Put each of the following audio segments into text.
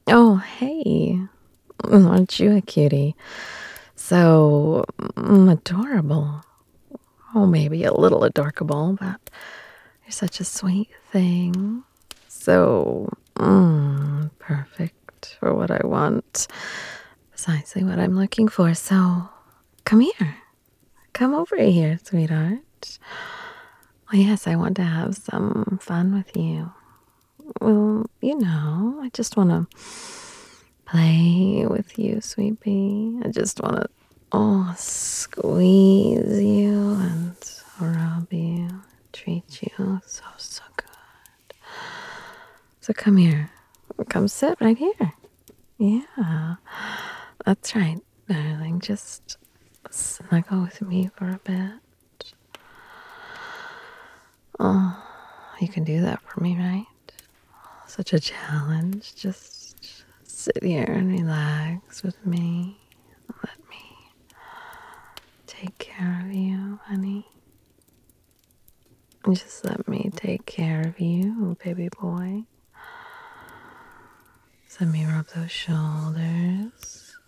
Oh, hey. Aren't you a cutie? So adorable. Oh, maybe a little adorkable, but you're such a sweet thing. So perfect for what I want. Precisely what I'm looking for. So come here. Come over here, sweetheart. Oh, yes, I want to have some fun with you. Well, I just want to play with you, sweet pea. I just want to, squeeze you and rub you, treat you so good. So come here. Come sit right here. Yeah, that's right, darling. Just snuggle with me for a bit. Oh, you can do that for me, right? Such a challenge. Just sit here and relax with me. Let me take care of you, honey. Just let me take care of you, baby boy. Just let me rub those shoulders.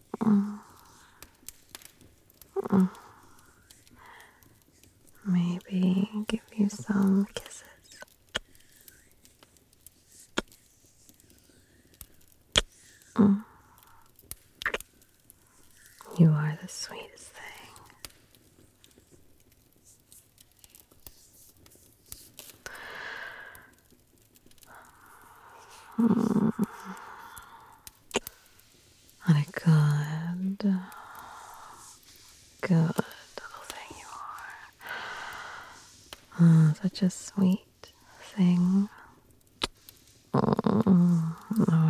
Maybe give you some kisses. You are the sweetest thing. What a good little thing you are. Such a sweet thing. Oh,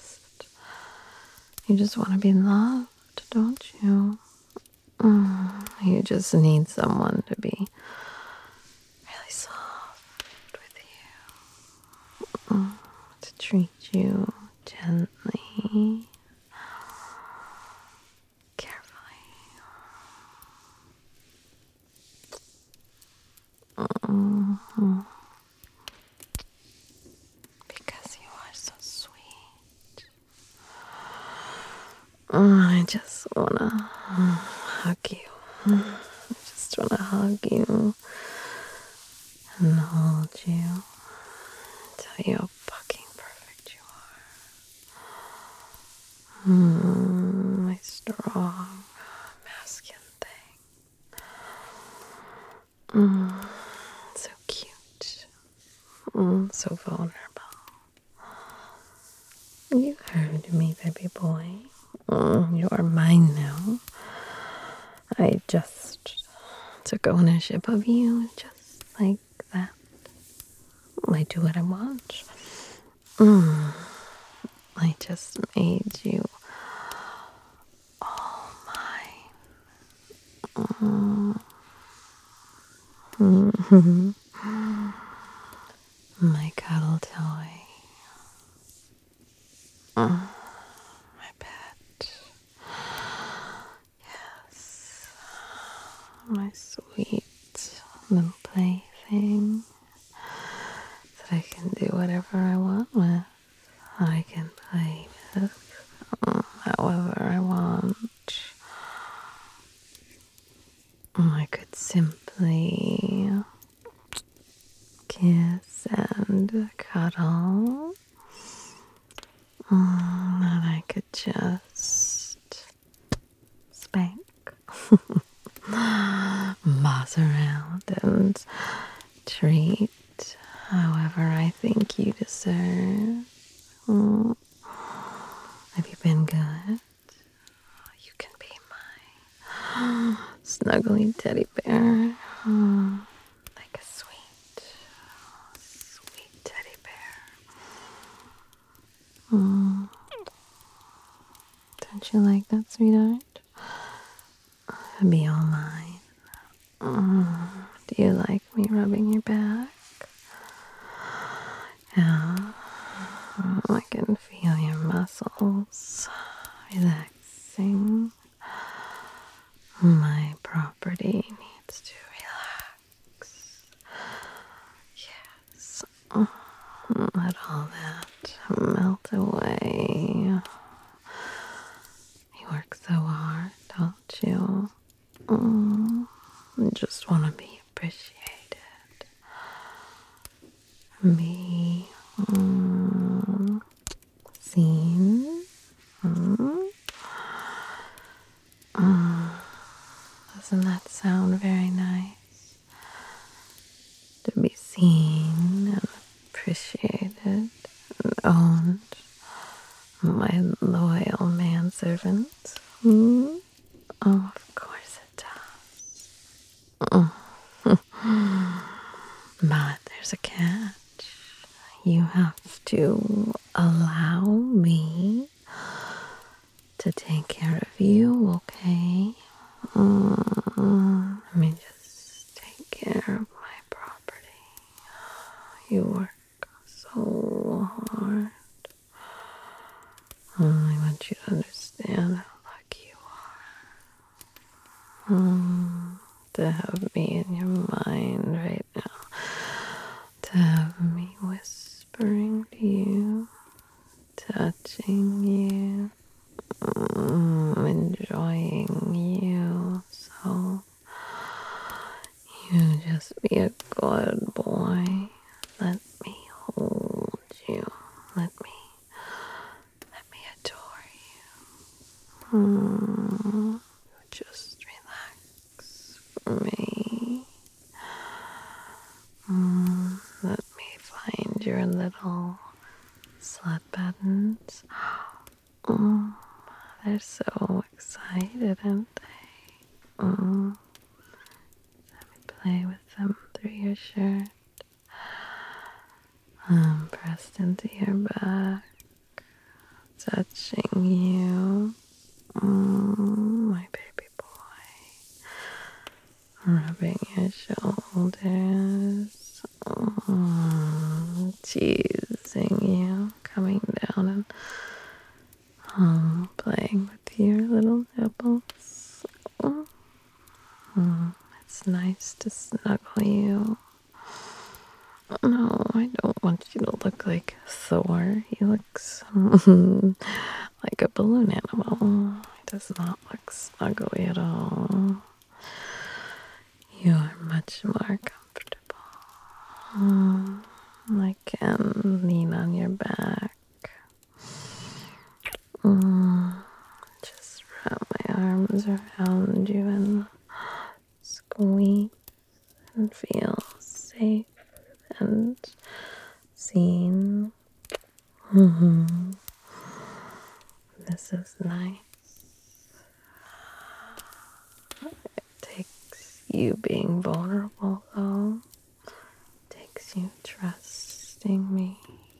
you just want to be loved, don't you? You just need someone to be really soft with you, to treat you gently, carefully. Because you are so sweet. I just wanna hug you. I just wanna hug you and hold you. Tell you how fucking perfect you are. My strong, masculine thing. So cute. So vulnerable. You heard me, baby boy. You are mine now. I just took ownership of you just like that. I do what I want. I just made you all mine. My cuddle toy. My pet. Yes. My sweet little plaything that I can do whatever I want with. I can play with however I want. I could simply kiss and cuddle. And I could just spank, boss around, and treat however I think you deserve. Have you been good? You can be my snuggly teddy bear. Like a sweet teddy bear. Don't you like that, sweetheart? Be all mine. Do you like me rubbing your back? Yeah. I can feel your muscles relaxing. My property needs to relax. Yes. Let all that melt away. seen. Hmm? Doesn't that sound very nice? To be seen and appreciated and owned. My loyal manservant. Hmm? Oh, of course it does. But there's a catch. You have to allow me to take care of you, okay? Let me just take care of my property. You work so hard. I want you to understand how lucky you are. To have me in your mind right now. To have me whispering to you, touching you, enjoying you. So you just be a good boy. Let me hold you. Let me adore you. Just relax for me. Let me find your little slut buttons. They're so excited, aren't they? Let me play with them through your shirt. Pressed into your back, touching you. My baby boy. Rubbing your shoulders. Teasing you. Coming down and playing with your little nipples. It's nice to snuggle you. No, I don't want you to look like Thor. He looks like a balloon animal. He does not look snuggly at all. You are much more comfortable. I can lean on your back. Just wrap my arms around you and squeeze and feel safe and seen. This is nice. It takes you being vulnerable, though. It takes you trusting me.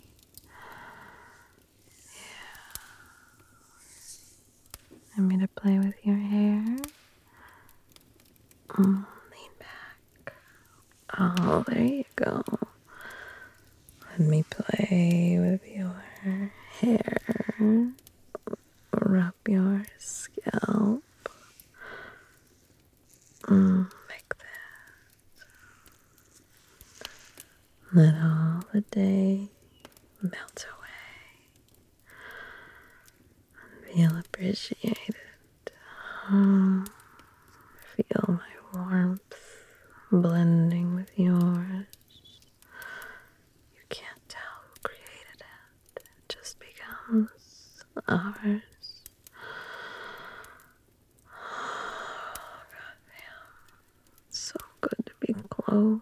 Want me to play with your hair? Lean back. Oh, there you go. Let me play with your hair. Rub your scalp. Like that. Let all the day melt away. Feel appreciated. Feel my warmth blending with yours. You can't tell who created it. It just becomes ours. So good to be close.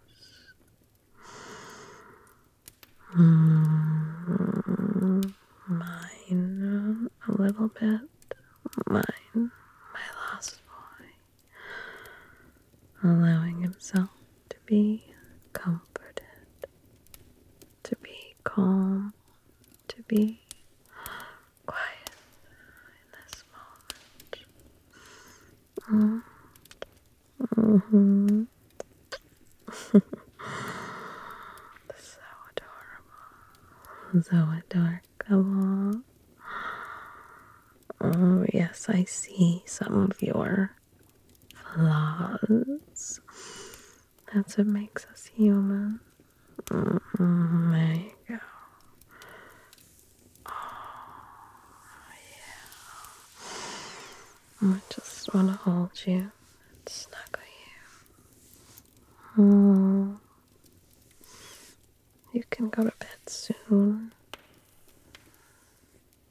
Mine a little bit. Mine, my lost boy. Allowing himself to be comforted, to be calm, to be quiet in this moment. So adorable. So adorable. Oh, yes, I see some of your flaws. That's what makes us human. There you go. Oh, yeah. I just want to hold you and snuggle you. You can go to bed soon.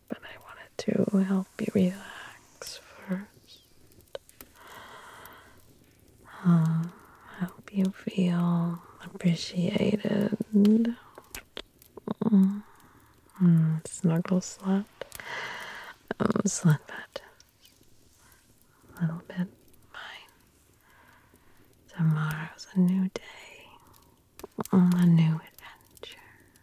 to help you relax first. Help you feel appreciated. Snuggle slut. Slut bed. A little bit mine. Tomorrow's a new day. A new adventure.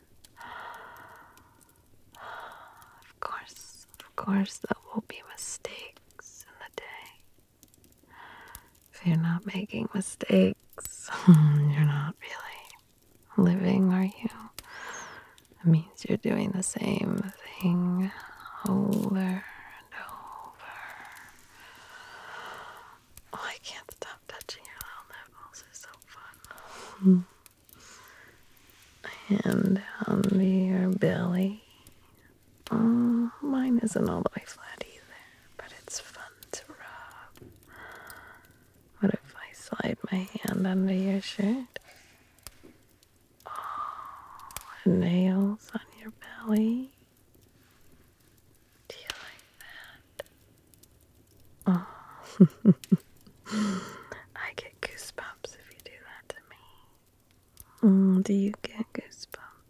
Of course, there will be mistakes in the day. If you're not making mistakes, you're not really living, are you? It means you're doing the same thing over and over. Oh, I can't stop touching your little nipples. It's so fun. And under your belly. Oh, mine isn't all the way flat either, but it's fun to rub. What if I slide my hand under your shirt? Oh, nails on your belly. Do you like that? Oh, I get goosebumps if you do that to me. Do you get goosebumps?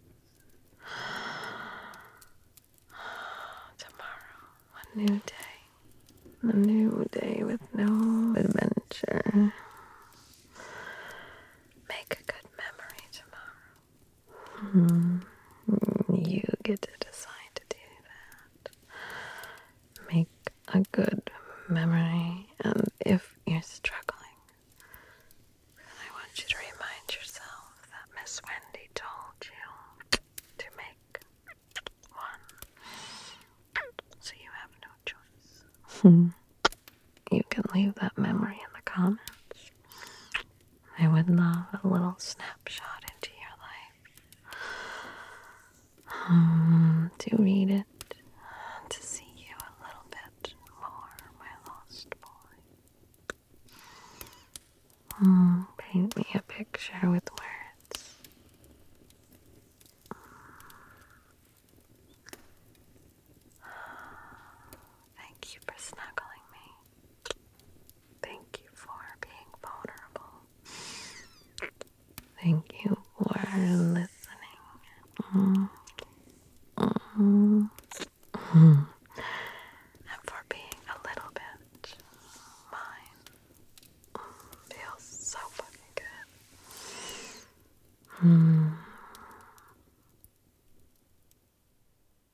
Tomorrow, a new day. A new day with no adventure. Make a good memory tomorrow. You get to decide to do that. Make a good memory, and if you're struggling, I want you to remind yourself that Miss Wendy told you to make one, so you have no choice. You can leave that memory in the comments. I would love a little snapshot into your life. To read it, to see you a little bit more, my lost boy. Paint me a picture with words. Thank you for snuggling me. Thank you for being vulnerable. Thank you for listening. And for being a little bit mine. Feels so fucking good.